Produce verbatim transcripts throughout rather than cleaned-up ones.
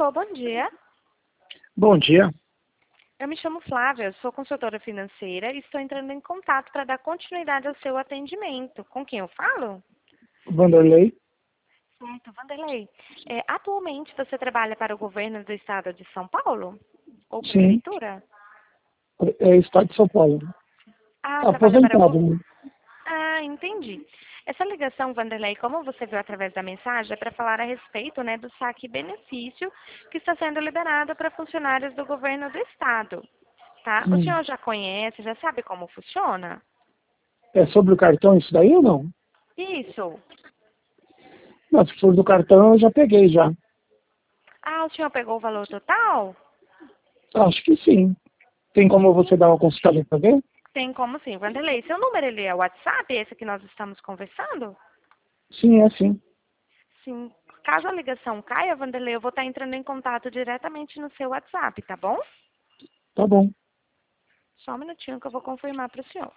Alô, bom dia. Bom dia. Eu me chamo Flávia, sou consultora financeira e estou entrando em contato para dar continuidade ao seu atendimento. Com quem eu falo? Vanderlei? Certo, Vanderlei. É, atualmente você trabalha para o governo do estado de São Paulo? Ou Sim. prefeitura? É Estado de São Paulo. Ah, trabalha para o Aposentado, governo. né? Ah, entendi. Essa ligação, Vanderlei, como você viu através da mensagem, é para falar a respeito, né, do saque benefício que está sendo liberado para funcionários do governo do estado, tá? O Hum. senhor já conhece, já sabe como funciona? É sobre o cartão isso daí ou não? Isso. Não, se for do cartão eu já peguei já. Ah, o senhor pegou o valor total? Acho que sim. Tem como você dar uma consultada para ver? Tem como sim, Vanderlei. Seu número ele é o WhatsApp, esse que nós estamos conversando? Sim, é sim. Sim. Caso a ligação caia, Vanderlei, eu vou estar entrando em contato diretamente no seu WhatsApp, tá bom? Tá bom. Só um minutinho que eu vou confirmar para o senhor.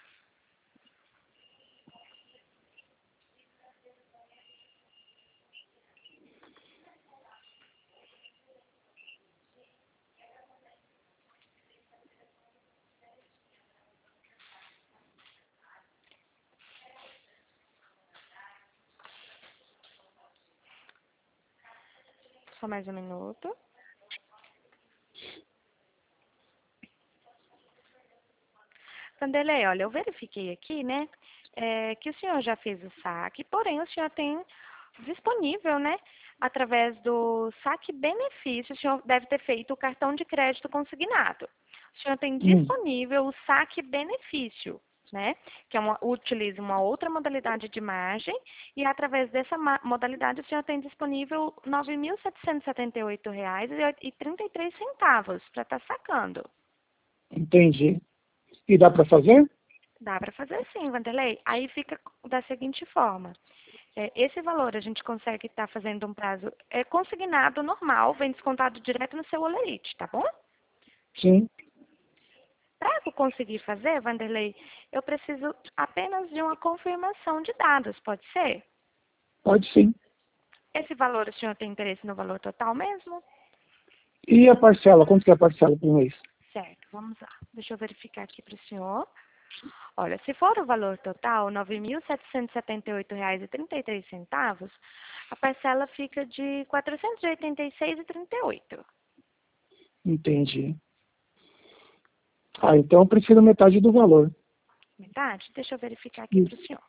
Só mais um minuto. Vanderlei, olha, eu verifiquei aqui, né, é, que o senhor já fez o saque, porém o senhor tem disponível, né, através do saque benefício, o senhor deve ter feito o cartão de crédito consignado. O senhor tem Hum. disponível o saque benefício, né, que é uma, utiliza uma outra modalidade de margem e através dessa modalidade o senhor tem disponível nove mil setecentos e setenta e oito reais e trinta e três centavos para estar sacando. Entendi. E dá para fazer? Dá para fazer sim, Vanderlei. Aí fica da seguinte forma. É, esse valor a gente consegue estar fazendo um prazo é, consignado normal, vem descontado direto no seu holerite, tá bom? Sim. Para eu conseguir fazer, Vanderlei, eu preciso apenas de uma confirmação de dados, pode ser? Pode sim. Esse valor, o senhor tem interesse no valor total mesmo? E a parcela? Quanto que é a parcela por mês? Certo, vamos lá. Deixa eu verificar aqui para o senhor. Olha, se for o valor total, nove mil setecentos e setenta e oito reais e trinta e três centavos, a parcela fica de quatrocentos e oitenta e seis reais e trinta e oito. Entendi. Ah, então eu prefiro metade do valor. Metade? Deixa eu verificar aqui para o senhor.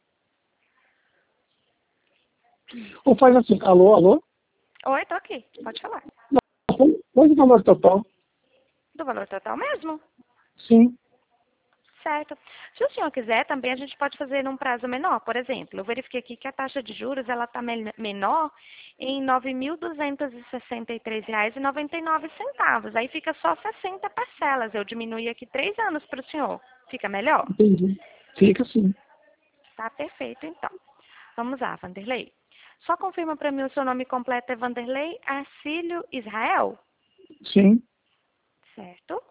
Ou faz assim, alô, alô? Oi, tô aqui. Pode falar. Qual o valor total? Do valor total mesmo? Sim. Certo. Se o senhor quiser, também a gente pode fazer num prazo menor. Por exemplo, eu verifiquei aqui que a taxa de juros ela está menor em nove mil duzentos e sessenta e três reais e noventa e nove centavos. Aí fica só sessenta parcelas. Eu diminuí aqui três anos para o senhor. Fica melhor? Entendi. Fica sim. Tá perfeito, então. Vamos lá, Vanderlei. Só confirma para mim o seu nome completo é Vanderlei Arcílio Israel? Sim. Certo.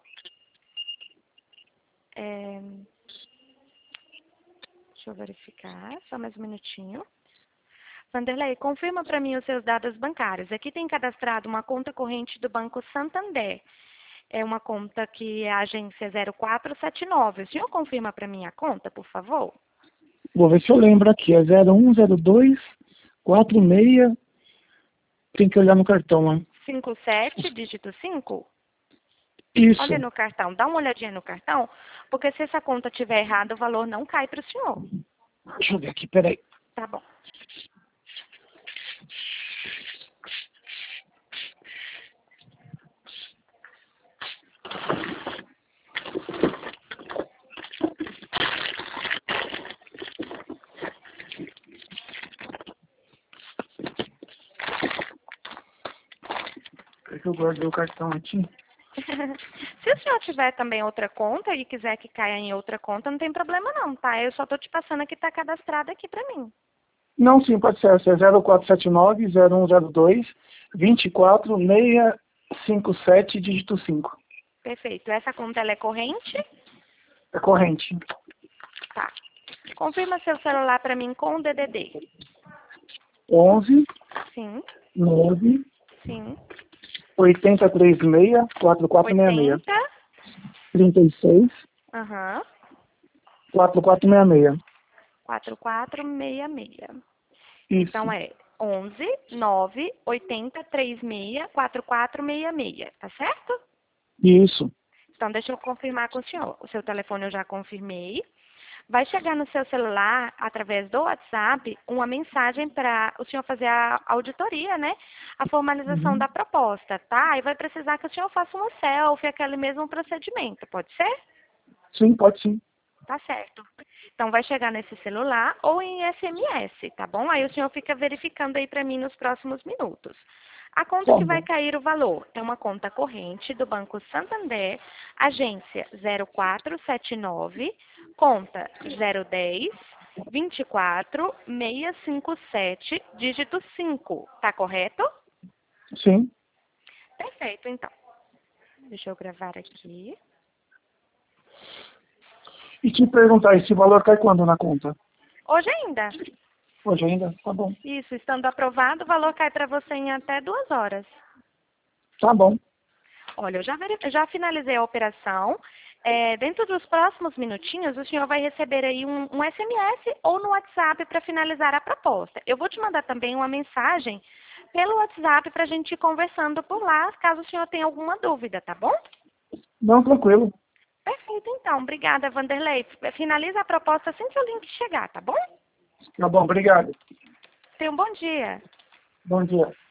É... Deixa eu verificar, só mais um minutinho. Vanderlei, confirma para mim os seus dados bancários. Aqui tem cadastrado uma conta corrente do Banco Santander. É uma conta que é a agência zero quatro sete nove. O senhor confirma para mim a conta, por favor? Vou ver se eu lembro aqui. É zero um zero dois quatro seis. Tem que olhar no cartão lá. cinco sete, dígito cinco? Olha Isso. no cartão, dá uma olhadinha no cartão, porque se essa conta estiver errada, o valor não cai para o senhor. Deixa eu ver aqui, peraí. Tá bom. Peraí que eu guardei o cartão aqui. Se o senhor tiver também outra conta e quiser que caia em outra conta, não tem problema não, tá? Eu só tô te passando a que tá cadastrada aqui para mim. Não, sim, pode ser. Essa é zero quatro sete nove zero um zero dois dois quatro seis cinco sete, dígito cinco. Perfeito. Essa conta ela é corrente? É corrente. Tá. Confirma seu celular para mim com o D D D. 11 Sim, 9 sim, oitenta trinta e seis, quatro quatro seis seis. oitenta. trinta e seis, Aham. quatro quatro seis seis. quatro quatro seis seis. Isso. Então é onze nove oitenta trinta e seis quatro quatro seis seis, tá certo? Isso. Então deixa eu confirmar com o senhor. O seu telefone eu já confirmei. Vai chegar no seu celular, através do WhatsApp, uma mensagem para o senhor fazer a auditoria, né? A formalização Uhum. da proposta, tá? E vai precisar que o senhor faça uma selfie, aquele mesmo procedimento, pode ser? Sim, pode sim. Tá certo. Então vai chegar nesse celular ou em S M S, tá bom? Aí o senhor fica verificando aí para mim nos próximos minutos. A conta Tá que vai bom. cair o valor é uma conta corrente do Banco Santander, agência zero quatro sete nove, conta zero dez, vinte e quatro, seiscentos e cinquenta e sete, dígito cinco. Tá correto? Sim. Perfeito, então. Deixa eu gravar aqui. E te perguntar, esse valor cai quando na conta? Hoje ainda. Hoje ainda? Tá bom. Isso, estando aprovado, o valor cai para você em até duas horas. Tá bom. Olha, eu já, veri- já finalizei a operação. É, dentro dos próximos minutinhos, o senhor vai receber aí um, um S M S ou no WhatsApp para finalizar a proposta. Eu vou te mandar também uma mensagem pelo WhatsApp para a gente ir conversando por lá, caso o senhor tenha alguma dúvida, tá bom? Não, tranquilo. Perfeito, então. Obrigada, Vanderlei. Finaliza a proposta assim que o link chegar, tá bom? Tá bom, obrigado. Tenha um bom dia. Bom dia.